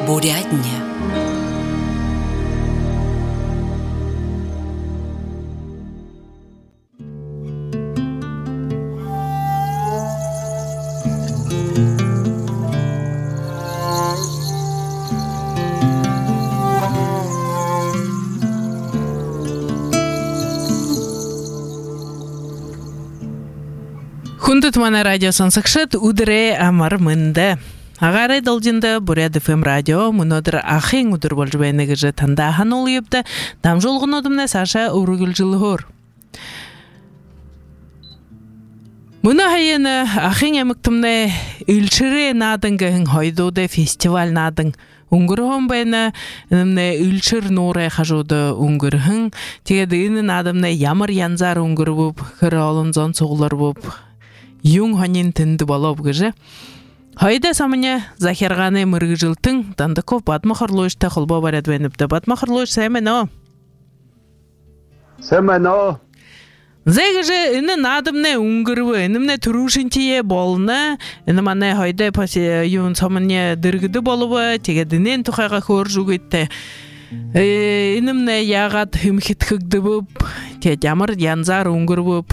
Бурятня. Хундут мана радио сонсакшат удре амар мында. Агары должинда Бурят ФМ радио мунодыр ахин удыр болж байнагыжы танда ханул ебді дам жолғын одымна Саша ургыл жылғыр. Муна хайыны ахин эміктімне үлчіре надыңгын хайдуды фестиваль надың. Унгырхын байна нымне үлчір норай хажуды унгырхын. Тегеді ины надымне ямар янзар унгыр буп, хыр алын зон соғылар буп. Юң ханин тінді балап гыжы. Хайда самыне захирганы мыргыжылтың, дандыков Батмахарлойшта холба барад веніпті. Батмахарлойш сәмено? Сәмено. Зайгыжы іні надымне уңгырвы, інімне тұрушынтие болына, інімане хайда пасе юн самыне дыргыды болуы, тегедінен тұқайға көр жүгітті. Інімне яғат хымхит хыгды бұп, тедямыр янзар уңгыр бұп.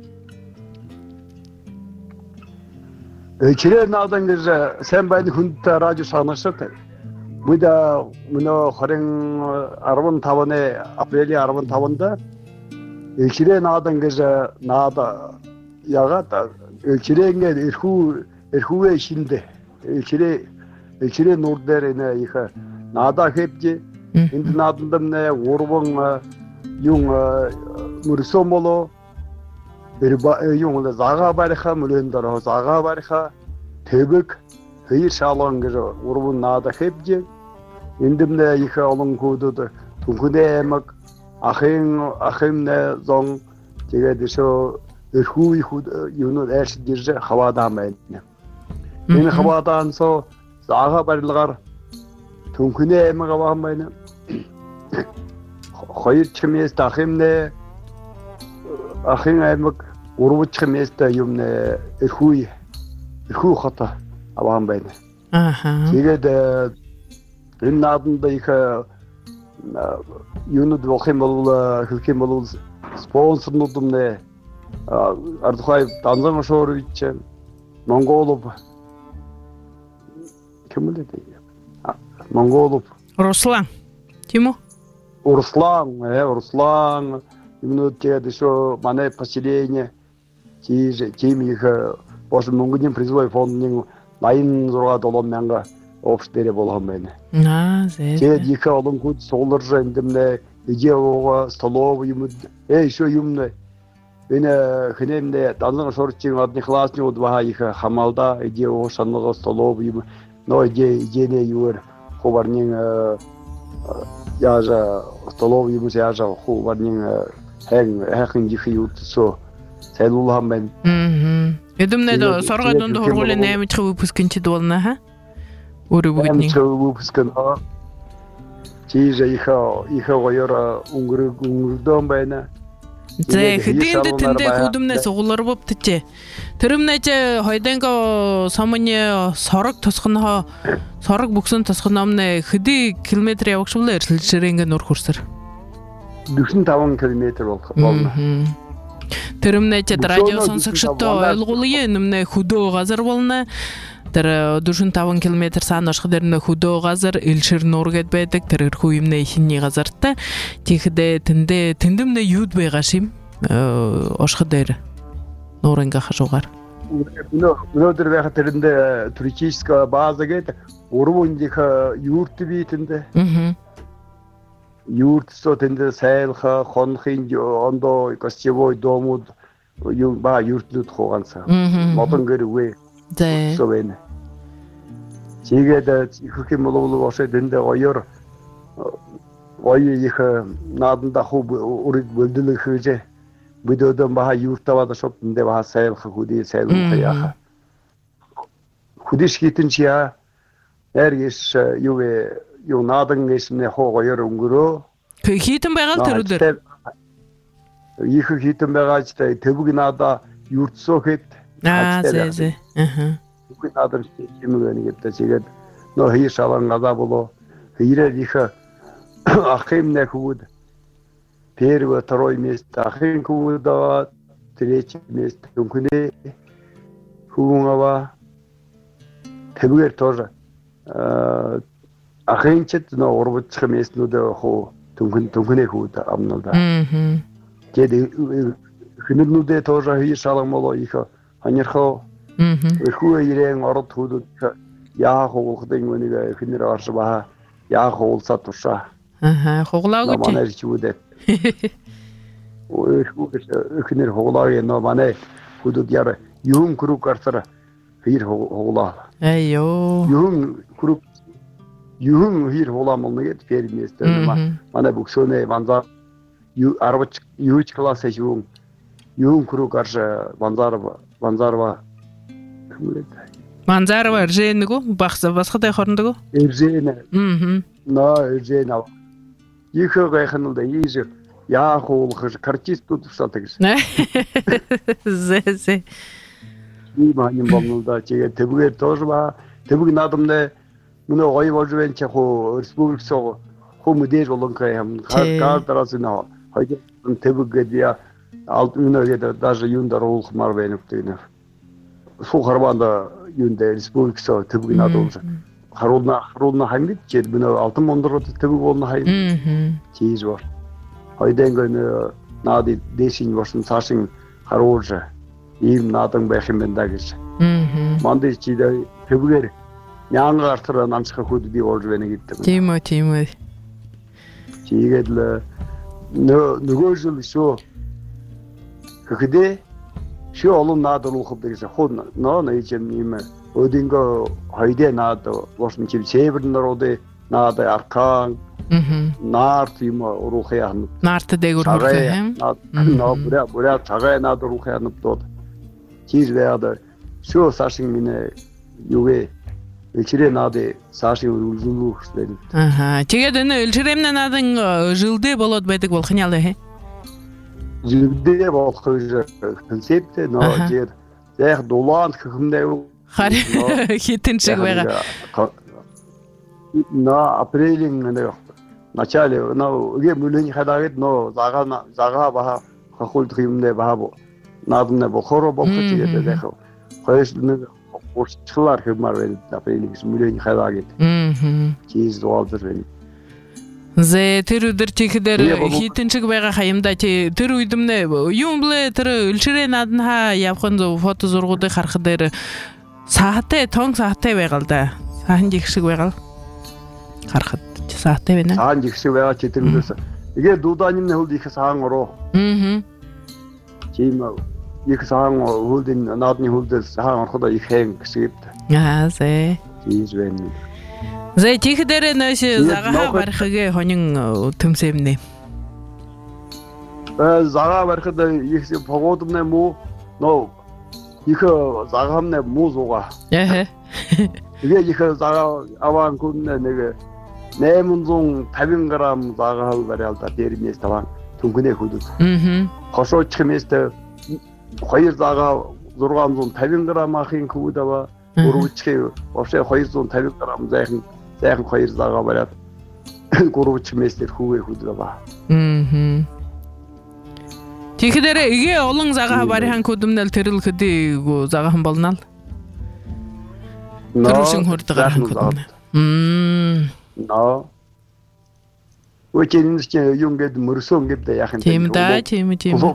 Kireye nadan gece sen beni hunta radyo sanıştı. Bu da bunu harın arabın tavanı Aprili arabın tavanında. Kireye nadan gece nada yağa da kireye irhu şimdi. Kireye nurderine yıka. Nada hepci. Şimdi nadından ne orban yung mursomolo. Yung zaga barika mülendara zaga barika tebük hayır şalon gece urban nada hepci indimde yıka alın kududu tunkude emek ahim ne zong tegedi şu irhu yunu erş dirce havadan ben beni havadan so zaga barılgar tunkude emek havadan ben hayır çimez ahim ne ahim emek urbuç meste yumne irhu khata avam bayne. Tegede ин надында иха юнуд вохим болула хилкем болул спонсорнудум не Ардухай Танзан Шорович Монголов кем өледі? Монголов Руслан Тиму Руслан именно те еще мане поселение тем их после мунгним призывой фонд лайн зурга доломнанга общетере болгон мен. Те их олон кут солар жендимне иге ого столовый юм еще юмне бене хнемне Танзан Шорчин одни классни удва их хамалда иге ого шанного столовый юм но иге не юр ховарнин яжа столовый юм яжа ховарнин Хәкин дихиют со селулам мен. Эдемне да саргайдан да хорголе нәмит выпускынчы долна, ха? Уры бүгүтнин. Выпускын. Тиже иха гойора уңгурдон байна. Зэ хидинде тинде худумне соголор боптче. Тэрэмнэче хайданга самыне сараг тосгоноо сараг бүксөн тосгоноомне хэди километр явагшуулаа эрсэлжэрэнгэ нур хурсар. 45 километр болно. Тэрэмнэче радио сонсогчтой ойлгуулъя нэмнэ хөдөө газар болно. Тэр 45 километр саанашх дэрнэ хөдөө газар элшир нургэд байдаг. Тэр хүү юмнэ ихний газартай. Тэгэхдээ тэндэмнэ юуд байгаа шим. Ошх дээр нурынга хашуугаар. Өнөөдөр байхад тэрэндээ туристическая база гэдэг урвындих юурт битэндээ. Юртсо тэнде сайлха хонхин ондо гостевой домуд ба юртлуд хоганса модон гэрвэ совэн чигэдэ иххэм боловлоо ошэ тэнде оёр их наданда хуб урид бөлдөлө хөөжэ бүдөөдөн ба юртавада шоп тэнде ба сайлха худи сайлха яха худиш хитэнчиа эргиш юу надан гэсмэ хоогоор өнгөрөө. Хитэн байгаал төрөлдөр. Их хитэн байгаач тэвэг надаа юртсоо хэд. Зэ. Үгүй надан юм гэнэ гэдэг. Тэгээд но хир шалан газа было хире диха ахим не худ первое второе место ахим худа третье место тункуне хугава 태국에 тоже ахимчет но орбутх место хо тункуне худа амнада 제데 хинуднуде тоже хир шалан было иха анерхо хуа ирэн орот худуд яа хоолхдын үнийг хинэр арш ба яа хоолсаа туша хоглаагүй чи манай чүдэ ой хинэр хоглаа но манай худуд яра юм круг арсара хир хоглаа айё юм хир хоглаа мэлнэгэд фермэст манай бүксөнэ манзар арвч юуч класс юм круг арш манзарва Манзарва ржэнэгүү басгатай хорндогоо. Ржэнэ. Ржэнэ. Ихэ гайханылда ийж яа хоолхож картистууд тусаадаг гэсэн. Зэ. Имани бомнолда чигээ тэвгээр тоже ба тэвэг надамнэ мөнө ой болж байна чи хоо республиксоо хоо мэдээж болон кайм картараас нэ хойд тэвэг гэдээ алт үнэгээд даже юундар уулахмаар байна гэдэг. Суу харванда юундэ республиксоо тэвэг надуулж харуулна хангид чид мөнө алтан мондроод тэвэг болно хай. Чийж бол хойдэн нади дэшин болсон цаашин харуулж ийм надан байх юм байна гэж. Мандэр чидэ тэвгээр нянгаартар намсах хөдөлгөй болж байна гэдэг. Тийм үү. Чигээд л нөгөө жил шүү. Хэдэ шүү олон наадруулах гэж хон нөө нэжэм юм өдөнгө хойдэ наад болсон чив севэрнөрөдө наад аркан наарт юм урухяан наарт дээгүр хөрхөм нөө бүрэ цагаа наад урухяан дод чиз вэадэ шүү сашин минь юуэ элчирэ наад сашин үлзүүлүүхсдэр тэгээд энэ элчирэмнэ наадын жилдэ болоод байдаг болох нь ялаа жилдэ болох концепт нөө жир яг долоон хэмнээ хар хитэн шиг байгаа на апрелийн начале үгээ мүлэний хадагд зага баха хахулдх юмнэ баха нааднэ бохоро болох тэгээд яг хоёрс нэг урчлаар хэмээр байна апрелийн мүлэний хадагд чиз доолдэр байна Зэ тэр өдөр чихдэр хитэн шиг байгаа хаямда чи тэр үдмнэ юм блэ тэр үлчрээ наадна явхан фото зургуудыг харах дээр саатай тон саатай байгаал да. Сахан жиг шиг байгаал. Харахад саатай байна. Сахан жиг шиг байгаа чи тэр үлээс. Тэгээ дуудааны хөлд их сахан ороо. Чим их сахан хөлдийн наадны хөлдөөс сахан ороход их хэн гэсэд. Зэ. Чиз байна. Зэ чихдэр нэш загаа барихгээ хонин төмсөмнэ. Загаа барихад их погодомнэ муу но их загаамнэ муу зугаа. Тэгээ их загаа аван күннэ нэг 850 г загаа бариалда дээрнээс таван түнхнээ хөдөд. Хошооч хэмээстэй 2 загаа 650 г ахын хүүд ава өрөвчхий вообще 250 г зайхан 2 загаа бариад 3 чимээсээр хүүгээ хөдөд ава. Тэгэхээр игээ олон загаа барихан хөдөмнөл тэрэл хөдөө загаахан болноо. Тэрүүшин хурдгаар хөдөмнө. Өчигдөр чи юм гээд мөрсөн гээд яах юм бэ? Тийм да, тийм.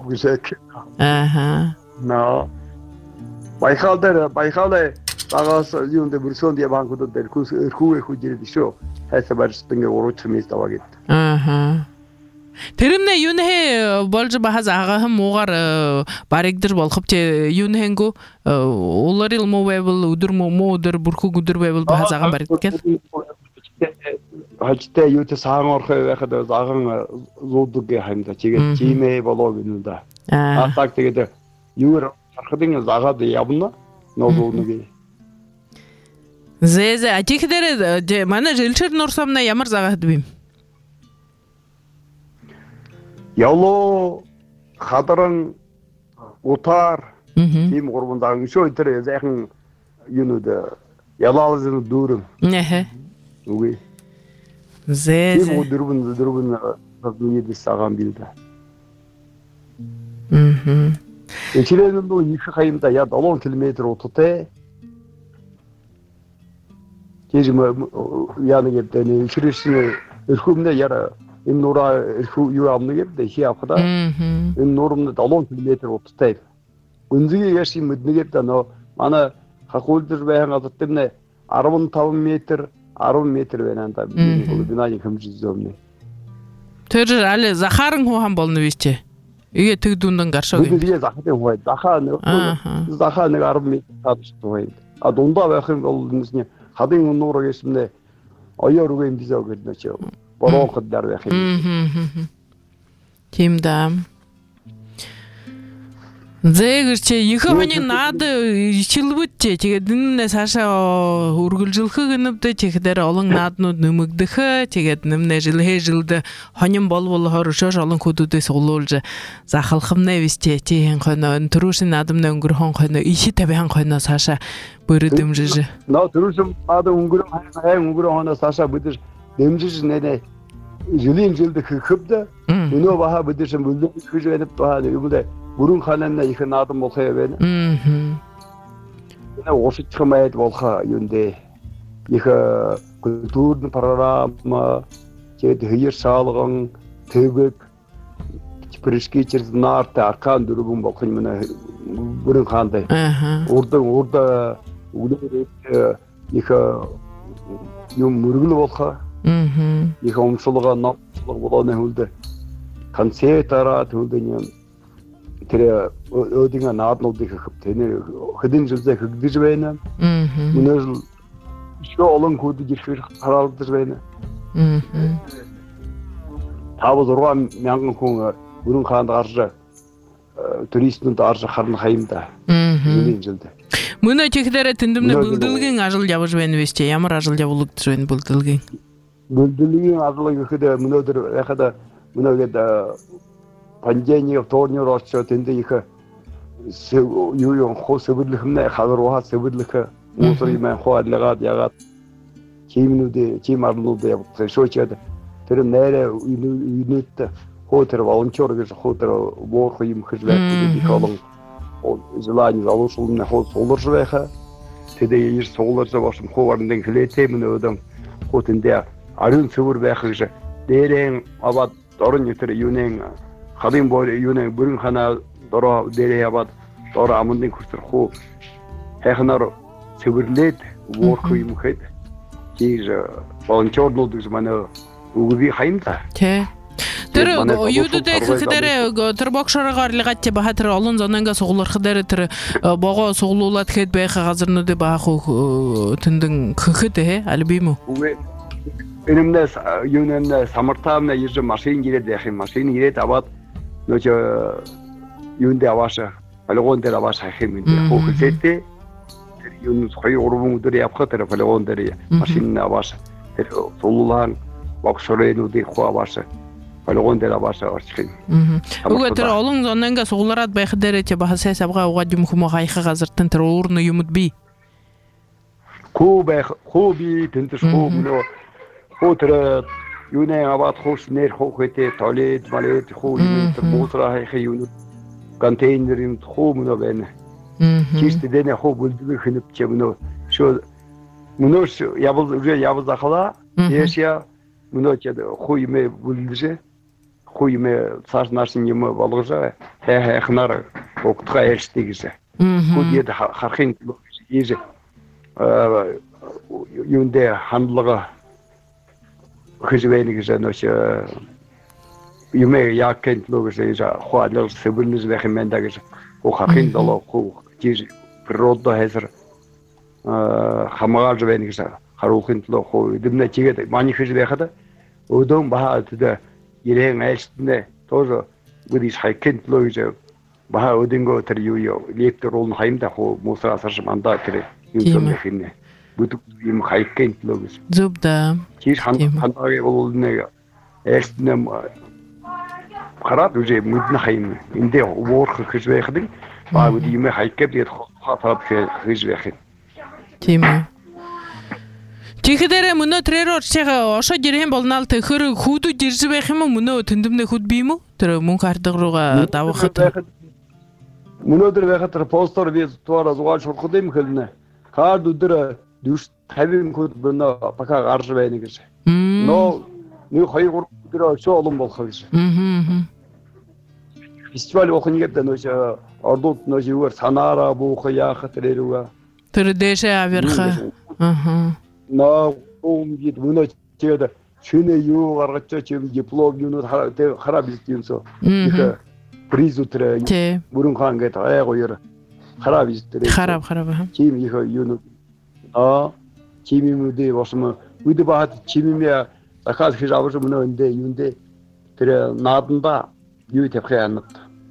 Байхалаа загаас юунд мөрсөн dia банкуд дээр хүүгээ хөдөж шүү. Хайсаа барьсан урууч хэмээс даваа гээд. Тэрэмнэ юунэ болж бахаз агахан муугар баригдэр болох чи юунэнгүү уларил муу байвал өдөр муу өдөр бүрхэг өдөр байвал бахаз агаан баригдгэл. Хажтай юутай саан орох байхад агаан зуудаг хаймда чигээ чимээ болоо гэнэ да. Атаг тэгээд юур харахын агаад явна ногооныг. Зэзэ атихдэр манай жилчэр нурсамна ямар загаад бим. Яло хадаран утаар тийм гурван даан шүү тэр яахан юунууд ялаалзын дүүрэн. Үгүй. Зээ. Тийм дөрвөн гадууныдс агаан билдэ. Ичрэнэн дүү их хаимда я 7 км утгатай. Тэжим яна гэдэг ичрэшний өрхөмнө яра энэ нураа өрхөө юу амна гэдэг хий авахда. Энэ нуурмны 7 км утгатай. Үнзгийн яши мэднэгээд нөө манай хахуулдэр байхan газар тэрнэ 15 метр 10 метр байна да бинааны хэмжээ зөмнө. Тэр аль Захарын хухан болно вэ чи? Игээ тэгдүндэн гаршаа юм. Тэгээ захатын хуу. Захаа нэг 10 метр тавчтай. А дундаа байх юм бол энэ хадын нуур гэсмнэ оёор үгүй юм дизаа гэдэг нь чи. Бороо хөдөр байх юм. Тийм да. Зээгэр чи их хоны наад ичилбүтчээ тэгээд энэ цаашаа үргэлжлэхэг нэвдэ чихдэр олон нааднууд нэмэгдэх тэгээд нэмнэ жилд хонин болвол хоршош олон хөдүүдээс улуулж захалхамнэ висчээ чи хэн хоноо төрөөшин наадамнэ өнгөрхөн хоноо иши 50 хоноо цаашаа бөрөдөмжиж наа төрөөшин наадам өнгөрхөн хоноо цаашаа бүдэж дэмжиж нэ жилийн жилд хөвдө өнөө баха бүдэж бүлдэж гэж байна баха юмдэ бүрэн ханана их наадам болох юм. Энэ офицмайд болох юундэ их культурны программа тэгээд хэер шаалган тэвэг пришкичэр нарт аркан дөрвөн болох юм нэ бүрэн хаандай. Урд үлээр их юм мөргөл болох. Их өмсөлгөө ноцлог болооны хүлдэ концертараа төлдөг тэр өдөрт нааднуудыг хөвтөнөр хэдэн жилдээ хөгдөж байна. Өнөөдөр шүү олон хөдөж ирэх хараалдаж байна. 5-6 мянган хүн бүрэн хаанд гарч туристнууд арж харна хаимда. Үний жилдээ. Мөнөө чихдэрэ тэндэмнэ бүлдэлгийн ажил явж байна вэ чи? Ямар ажил явуулагдаж байна бүлдэлгийн? Бүлдэлгийн ажил гэхэд мөнөөдөр яхад мөнөөгээд пандемия вторник очоод тэнд их юу хоо сэвэрлэхнэ хагарууха сэвэрлэх мусор юм хооллоод ягаад чим арнууд явуулсан шүүчээд тэр нэрэ юнит хоо тэр волонтер гэж хоо тэр боорх юм хэлбэр их олон желание залуушулны хоо суулж байха тэдээ ир суулж бошин хоорны хлээтэй мөнөөдөн хоо тэндээ ариун цэвэр байх гэж дээрэн аваад орон нэтэр юунэн хадын бор юунэ бүрэн ханаа дороо дээрээ яваад дороо амандын хүртэр хуу хайхнаар цэвэрлээд уурх юм хэд тийж волонтернууд гэж манай үгүй хаимда. Тэ. Тэр юудтай хэдэрэ тэр боксороор лигат баха тэр олон зононга сугларх дээр тэр богоо суглуулад хэд байх газарнуудыг баах тэндэн хөөхөд альбим үү? Энэмнэс юунэн самартаамна ирж машин гирээд байх юм машин ирээд аваад нөч юундэ аваашаа полигон дээр аваашаа хэм энэ хөөхөлтэй тэр юун 2-3 өдөр явхад тэр полигон дээр машин аваашаа тэр суулгаан боксорынуудыг аваашаа полигон дээр аваашаа орчих юм. Уг тэр олон зононга суглараад байх дээр чи баха сайс авгаа угаад юм хүмүүс хайхаа газартан тэр уурны юмд би хөө байх хөө би тэнтэс хөө мөн хөө тэр юунэ аваад хоос нэр хөөтэй туалет малет хөө юм тэр мусраа хайх юм контейнерын хөө мөн байна. Чишт дэнэ хөө бүлдэг хэнэп ч юм шо мөнөш явал захала яшя мөнөч хөө юм бүлдэж хөө юм цааш нарсын юм болгожаа хайхнаар огтхаа ярьстыг гэж. Хөө яд харахын ийж юундэ хандлага хизвэнийг зэнэш юмээ яакент логос хоалол сэбэлнэс вэхэмэнда гэж хохахын долоо хоо тийж природа хэсэр хамгаалж байна гэж харуухын төлөө хоо дэмнэ чигээд маний хийж байхад өдөн баа тэд ирээн айлтнэ тоже гүрис хайкент төлөө гэж баа өдөнгөө тэр юу лектор уулн хаймда хоо мусаасарш мандаа тэр юм хийнэ бүдэг юм хайкент төлөө гэж зүбда тийж ханаагийн уулнэ айлтнэ хараад үгүй мэднэ хайм эндээ уурах гэж байхад баа үгүй юм хайкэп гээд хатаад хийж байх юм. Тийм ээ. Чихдэрэ мөнөө трээр орчгаа ошоо жирхэн болнаал төхөр хүүдүү жирж байх юм уу мөнөө тэндэмнэ хүүд би юм уу? Тэр мөнх хардаг руугаа давахад. Мөнөөдөр байхад постор би туараа зугаал шурхад юм хэлнэ. Кард өдөр 50 хүүд мөнөө бака гарч байна гэж. Нөө нэг 2-3 өдөр өшөө олон болох гэж. Фестиваль охингээд нөө ордууд нөө юугаар санаараа буухаа яахад тэрүүгээ. Тэр дэшээ авирха. Нөө өмгид мөнөө тэгээд шинэ юу гаргаж чим диплом юунууд хараа бэлтиймсөө. Их приз өтрэ бүрэн хаан гэдэг айгууяр хараа бэлтээ. Хараа. Чим их юунууд чимимүүдээ босмо үдэ бахад чимимээ ахаад хийж авах мөнөө эндээ юундээ тэр нааданда юу тавьхаанат.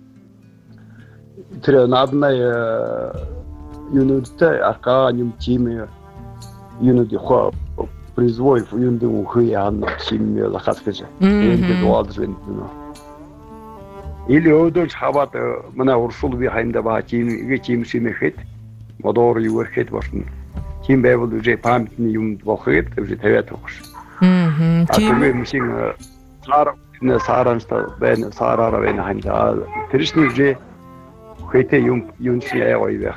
Тэр нааднаа юунуудтай арка юм чимээ юунууд яхаа призвой юундээ ухаан чимээ лахаас гэж энэ дуалж байна. Или өдөрч хаваад манай урсул би хайнда ба чим шимэхэд модор юуэхэд болсон. Чим байвал үжи памятны юм болохыг үжи тавиад өгч. Тэр мишин сааранста байна саараараа байна хайнда. Тэршний үжи хэтэй юм шиэ ойвэх.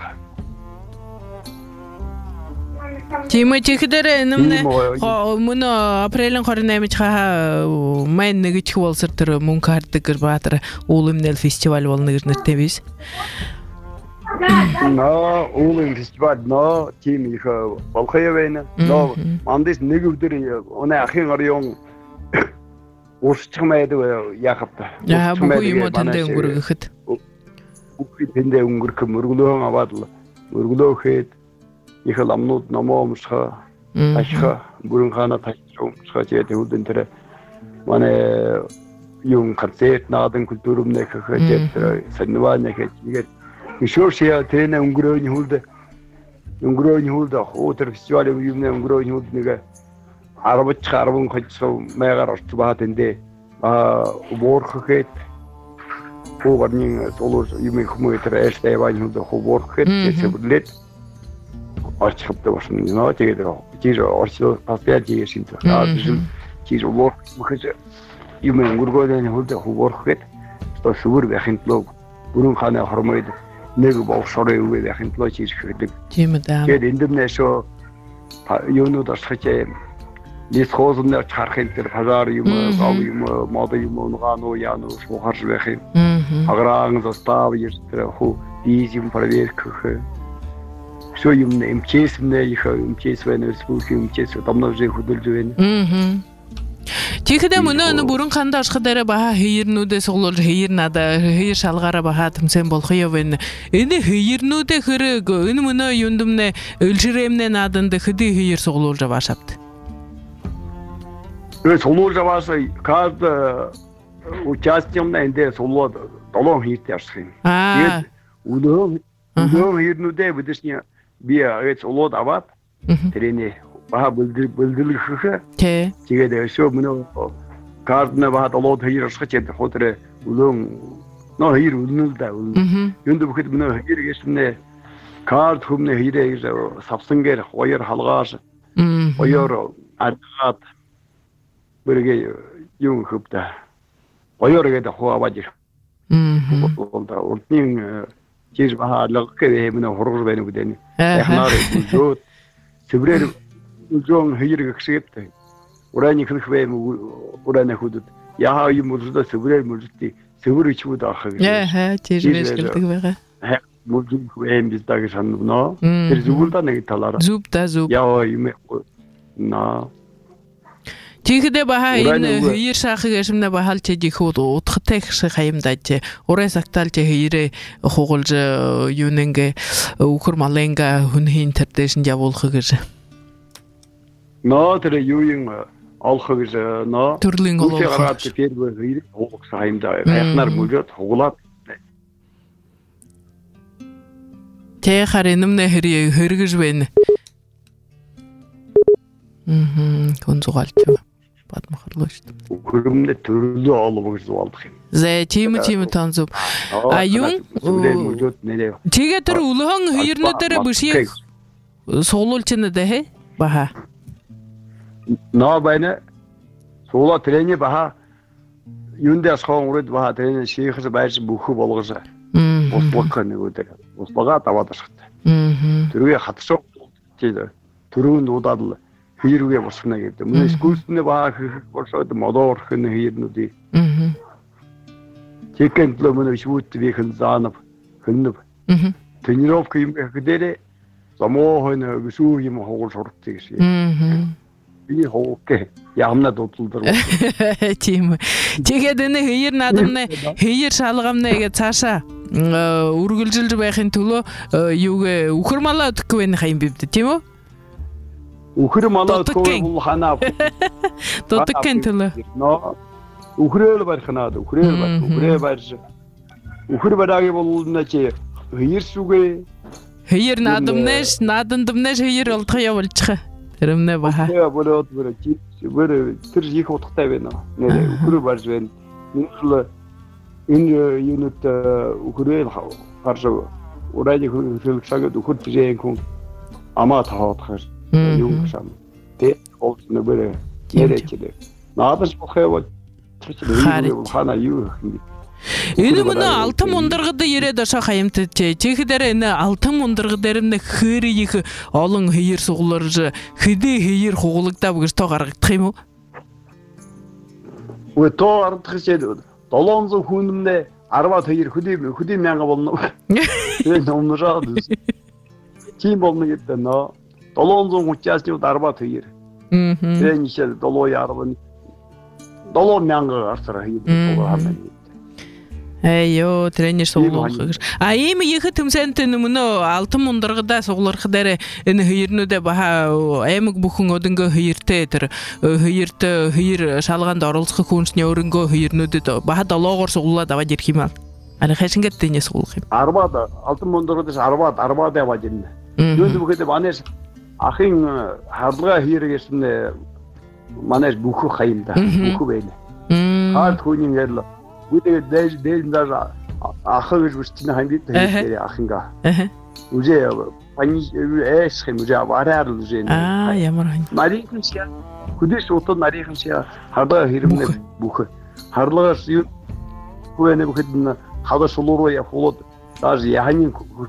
Тимэ чихдэр нэмнэ мөнө апрелийн 28-нд хаа майн нэгч болсор тэр мөн картгэр баатар уулымнэл фестиваль болно гэж нэртэй биш. Но уулым фестиваль но тим их болохоо байна. Но мандис нэг өдөр өнөө ахын орён уурчих майдаг яахавта. Яа бүгөө юм тэндээ өнгөрөхөд. Бүгөө тэндээ өнгөрөх мөргөлөө аваад мөргөлөөхэд их ламнууд номоомсха ашха бүрэн хана тачумсха тэгээд үдэн тэр манай юм концерт наадан культурумнэ гэхэд тэр санваанэ гэхэд ишүүшээ тэнэ өнгөрөөний хүлд хоотер фестиваль юмнэ өнгөрөөний хүлд нэг 10 хоцсоо маягаар орч баа тэндээ уурхэхэд хуугарнин толор юм хүмүүс тэр эштэй вань хүлд хуурхэхэд тэсэрлээд орчихдаг болсон нөө тэгээд жир орчлоо паспиад хийсэн чинь жир уурх мөхөж юм өнгөргөөний хүлд хуурхэхэд то сүгүр байхын тулд бүрэн хааны хормойд нэг бовшороо юу байхын тулд жир хэрдэг. Тийм ээ. Тэгээд эндэмнэшөө юунууд орчихж лис хоозны харахын тэр пазар юм гав юм мод юм нугану яну шухарж байх юм. Аграан зостав ер ху дизим проверка. Что юм МЧС-нэ их МЧС байна республикийн МЧС домнож хөдөлж байна. Чихдэ мөнөө бүрэн ханд ашхадаараа баха хэернүүдээс углуулж хэер надаа хэер шалгаараа баха тэмцэн болох юм байна. Энэ хэернүүдээ хэрэг энэ мөнөө юндэмнэ өлжирэмнэ наданд хэдий хэер суглуулж аваашавд. Э суглуулж аваасаа кад участиемна эндээ суглууд 7 хийртэй арсах юм. Тэгээд өнөө хэернүүдээ бидэрсний би эц улууд аваад тэрний баха бүлдэлгэх. Тэгээд өшөө мөнөө кадна баха улууд хэер арсах чинь хотэр үлэн нөө хэер үлнэл да үлэн. Юунд бүхэд мөнөө хэер гэснэ кад хүмнэ хэерээ савсангээр хоёр халгаас хоёр аргаад бүргээ юм хөвдө. Хоёр гэдэг хуаваад ир. Урдын жир баха логкээ мөнөө хургур байна гэдэг. Эхнаар зүөд сэврээр үлжон хэер гэгшээтэй. Ураны хэнх бай ураны хөдөд. Яа юм үлдээ сэврээр мүлдээ сэвэр ичүүд арах гэж. Яа жирвэж гэлдэг байгаа. Мүлдэн хэм биздагш ханно. Тэр зүгүлдэ нэг талаараа. Зүб. Яа юм на Чихдэ баха энэ хэер шахаг эшмнэ бахалч жихүүд утгатай хэсэг хаямдаж урай сагталж хэерээ хугалж юунэнгэ үхэр маленга хүнхийн тэрдэшин явуулах гэж. Ноо тэр юуин олох гэж ноо төрлийн олох. Гараад тэр хэерээ хугалах хаямдаа хайхнаар мөрөд хуглаад. Тэ харин нэмнэ хэрэг хэрэгж байна. Конзугалт. Бадмахарлаа шүү дээ. Хөрөмнө төрлөө олов гэж болдох юм. Зэ тийм танзуу. Юу? Тэгээ тэр үлхэн хэернүүдээр бишийг суулуулж байна даа баха. на байна суула трени баха юундас хон урд баха трени шийхс байж бүхүү болгож услаг нэгүүдээ услага даваад ашигтай. Тэргээ хатшоо төрөө нуудаад л хийргээ босгоно гэдэг. Мөн скулснэ баа хийх болоод модоор хэн хийрнүүдий. Тэгэхэд л мөн шүүт вихэн заанав хөнөв. Тренировка юм гэхдээ замоо хойно гүсүү юм хоол сурдаг гэсэн. Би хоокэ яамна дуудлаа. Тийм. Тэгээд энэ хийр наадамны хийр шалгамнаа гэж цаашаа үргэлжилж байхын төлөө юугээ үхэр малаа өгөхгүй байх юм бивдэ тийм үү? Үхэр малаа өгөхгүй ханаа. Дутгын төлөө. Үхрэл барихнаад үхрээ барьж үхэр бараагийн болуулна чи хийр сүгэ хийр наадамнаш наадамнаш хийр олдох явуулчих. Тэрэмнэ баха. Болоод тэр их утгатай байна. Нэр үхрээ барьж байна. Энэ юунит үхрээ харж урайг хөлсөг үхэр тижэн хүн амаа таахаар юм гшам. Тэ олдно бэрэ нэрэтэлээ. Наадаж бохоо хана юу юм. Энэ мөн алтан мундаргад ирээд ашаа хаямтж чихдэр энэ алтан мундаргад дээр нь хэр их олон хийр сугларж хэдий хийр хуглагдав гэж тоо гаргадах юм уу? Өө тоо гаргадах шээ 700 хүнмнэ 10 хийр хөдий мянга болно. Тэгээ номножаад. Тийм болно гэдэг нөө 730-аас нь 10 хийр. Тэгээ нişээ 710 мянга гарсараа хийдэг хамаа. Эё тренер суглах. Ийм их төмсөнт нөмнө алтан мундаргадаа суглах дээр энэ хийрнүүдээ баха аймаг бүхэн өдөнгөө хийртэй тэр хийрт хийр шалгаанд оролцох хүнсний өрөнгөө хийрнүүдэд баха долоогоор суглаад аваад ирэх юм аа. Ани хашингэд тэний суглах юм. 10-аад алтан мундаргадаас 10-аад аваад ирнэ. Юунд бүхэд манайс ахын харлага хийргэсэн манайс бүхүү хаимда бүхүү байна. Хаад хүний ярил Үдээ дээлдэр ахыг үстний хандид дээр ахинга. Үжээ пани эс хэм үжээ аваараар үжээ. Ямар хань. Нарийнхан шия. Хүдэш утад нарийнхан шия. Хадаа хэрэмнэ бүх. Харлагаас юу хүнэ бүхэд хадаа сулуруу явуулаад даж яханин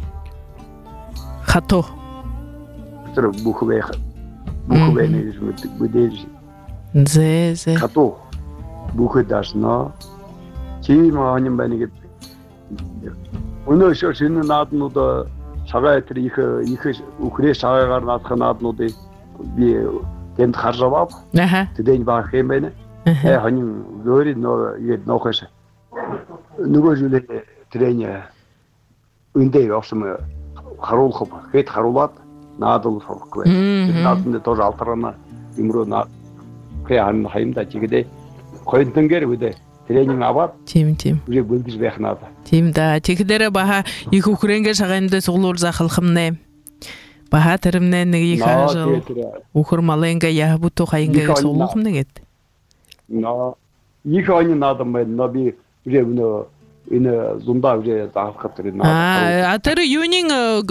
хато. Тэр бүх байх. Бүх байна гэж мэддэг бүдээж. Зэ. Хато. Бүхэд дашна. Тийм аним байна гэдэг. Өнөө шинэ нааднууд цагаа тэр их үхрээ цагаагаар наадах нааднуудыг би тэнд харж авав. Тэдэн баах юм байна. Ханин гөрий нөхөс нөгөө зүйлээ тренер үндэ явсан харуулах хэд харуулаад наадал сурахгүй. Нааданд тоо алтрана имрөө наад хаяан хаймда чигэдэ хойнтангэр үдэ тренинг аваад тийм үгүй бүлдэж байх надаа. Тийм да. Тэгэхлээр баха их үхрэнгээ шаганд суглуур захалхамнэ. Баха тэрмнэ нэг их ажил үхэр малэнга яхбуту хаянгаа суглахмнэ гэд. Но их они надам байна. Би үгүй энэ зундаа үгүй заах гэдэг надаа. Тэр юунин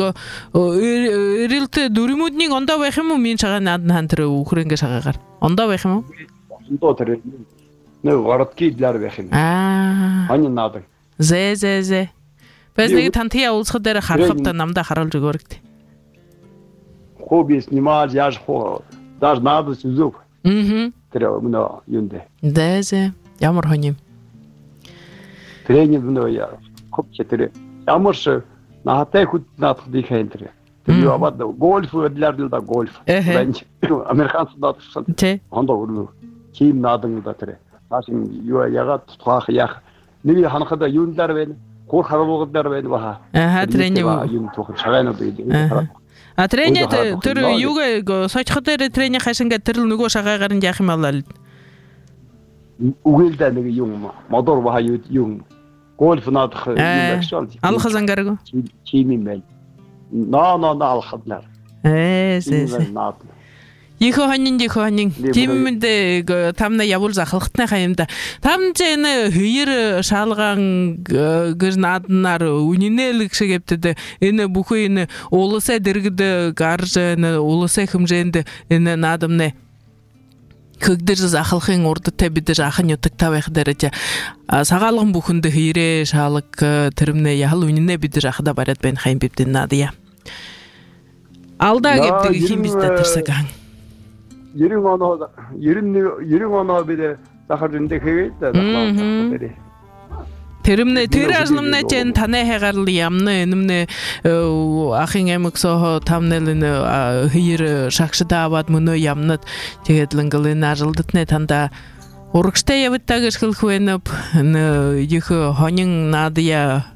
эрэлт дүрмүүдний ондоо байх юм уу? Минь шагаа наад тэр үхрэнгээ шагаагаар. Ондоо байх юм уу? Ондоо тэр нэг городки длаар байх юм. Хань наадаг. Зэ. Бас нэг тантия уулзах дээр харахад намда харуулж өгөөрэй. Хобби снимать, я ж даже надо зуб. Тэр мөн юундэ. Зэ. Ямар хонь юм. Тренинг мөн я хобч тэр ямарш наатай хүд наадах ди хэн тэр. Тэр яваад гольф длаар л да гольф. Американц наадсан. Ондоо өрнө. Чим наадан да тэр. Асин юу ягаад тухаах яах нэг ханахад юундар байна гур харуулгадар байна баха тренинг юм тухай цагаанууд байдаг тренинг тэр юуг сочход дээр тренинг хашинга тэр нөгөө шагаагаар нь яах юм болоо үгүй л да нэг юм модор баха юм гольф наадах юм акшн алхас ангараг чим юм байна но алхадлаар наад их хонин тиймэнд тамна явуул захалхтны хаямда тамжэна хийр шалгаан гэр нааднаар үнинэл шиг хэвтэд энэ бүхэн энэ улсаа дэргэд гарж энэ улсаа хэмжээнд энэ наадамны Көгдер захалхын урды тебидер ахын ютык тавэх дәрәҗә. Сагалыгын бүхүндө хире шалык термне яхал үнне бидер ахда барат бен хайм биптен надия. Алда гептеги хим бизде терсаган. 90 оноо биде захар дүндө хэгейдэ. Тэрэмнэ тэрэжлэмнэ чэн танэ хэгарл ямны энэмнэ ахын эмэксо тамнэлэн хир шакшда аваад мөнө ямнат тэгэдлэнгэл нажылдытнэ танда урагштай явыттагэж хылхвэнэп их хонин надия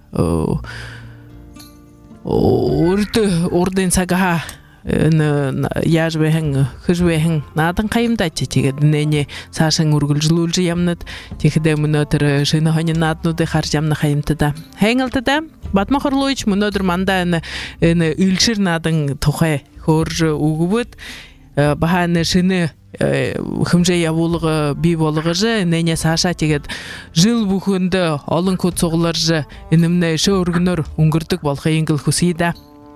урдын сага яжбэхэн хыжбэхэн надан кайымда чичигэд нэне сашын үргэлжлүүлж ямнат тэгэхдээ мөнөдөр шинэ хонин нааднуудыг харж ямна кайымтада хэнгэлтэдэ батмахорлууч мөнөдөр манда энэ үлшир надан тухай хөрж үгвэд бахан шинэ хэмжээ явуулга бий болгож нэне саша тэгэд жил бүхэнд олон код цугларж энэмнэ шөө өргөнөр өнгөрдөг болохын ингл хүсийда.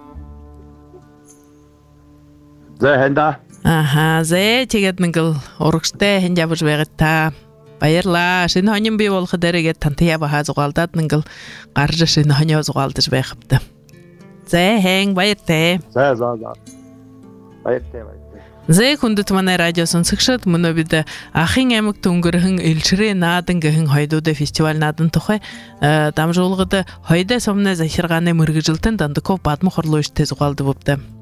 Хэнда. Зэ тэгээд нэгэл урагштай хэн явж байгаад та баярлаа. Шинэ хонин бий болох дээрээ тантая бахаа зугаалдаад нэгэл гарж шинэ хонио зугаалдаж байх хэвтэ. Зэ хэн баяртай. За. Баяртай. Зэ хүндэт манай радио сонсогчид мөнөө бид ахын аймагт өнгөрсөн элчрээ наадан гэн хойдууд фестивал наадан тухай дамжуулгад хойдоо сумнаа захиргааны мэргэжилтэн дандаков бадмахорлууштэй зугаалдаг бөвдө.